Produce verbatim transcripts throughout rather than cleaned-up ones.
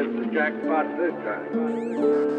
It's jackpot this time.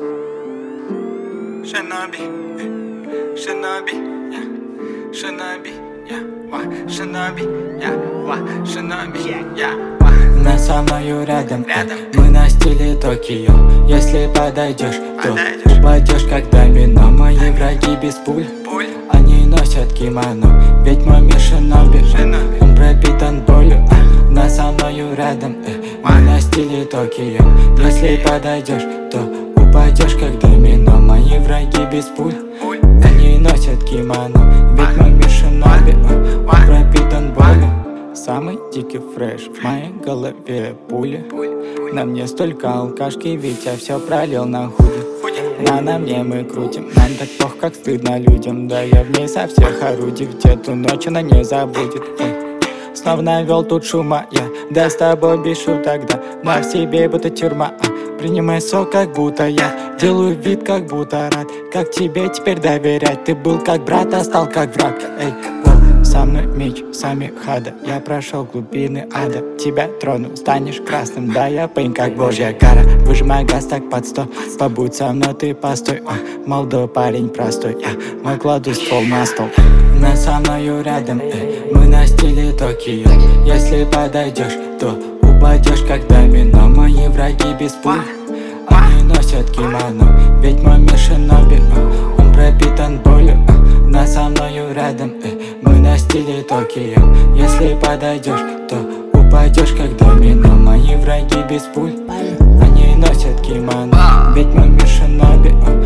Shinobi, Shinobi, yeah, Shinobi, yeah, ва, Shinobi, yeah, ва, Shinobi, yeah, ва. Она со мною рядом, Рядом. Мы на стиле Токио. Если подойдешь, то Подойдешь. упадешь как домино. Мои враги без пуль, Пуль, они носят кимоно. Ведь мой мир шиноби, Шиноби. он пропитан болью. а, Она со мною рядом, э, мы на стиле Токио. Если подойдешь, то упадешь как домино. Мои враги без пуль, пуль, они носят кимоно. Ведь мой мир шиноби, он пропитан болью. Самый дикий фреш, в моей голове пули. пуль, пуль, На мне столько алкашки, ведь я все пролил на худи. худи. На на мне мы крутим, нам так плохо, как стыдно людям. Да я в ней со всех орудий, в эту ночь она не забудет. Ой. Снова навел тут шума я, да с тобой без шуток, да. На в себе будто тюрьма, а. Принимай сок, как будто я делаю вид, как будто рад. Как тебе теперь доверять? Ты был как брат, а стал как враг. Эй, о, со мной меч, сами хада. Я прошел глубины ада. Тебя трону, станешь красным. Да, я пейн, как божья кара. Выжимай газ так под сто. Побудь со мной, ты постой. О, молодой парень простой. Я мой кладу ствол на стол. Она со мною рядом, эй, мы на стиле Токио. Если подойдешь, то упадешь как домино. Мои враги без пуль, они носят кимоно. Ведь мой мир шиноби, он пропитан болью. Она со мною рядом, эй, мы на стиле Токио. Если подойдешь, то упадешь как домино. Мои враги без пуль, они носят кимоно. Ведь мой мир шиноби,